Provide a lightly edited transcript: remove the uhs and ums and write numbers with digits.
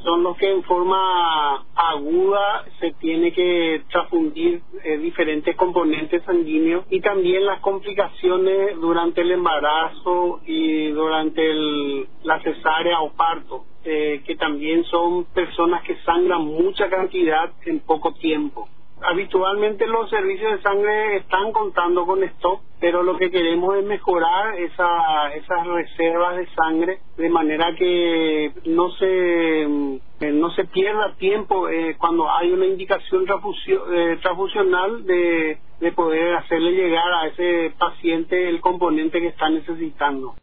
son los que en forma aguda se tiene que transfundir diferentes componentes sanguíneos, y también las complicaciones durante el embarazo y durante la cesárea o parto, que también son personas que sangran mucha cantidad en poco tiempo. Habitualmente los servicios de sangre están contando con stock, pero lo que queremos es mejorar esas reservas de sangre de manera que no se pierda tiempo cuando hay una indicación transfusional de poder hacerle llegar a ese paciente el componente que está necesitando.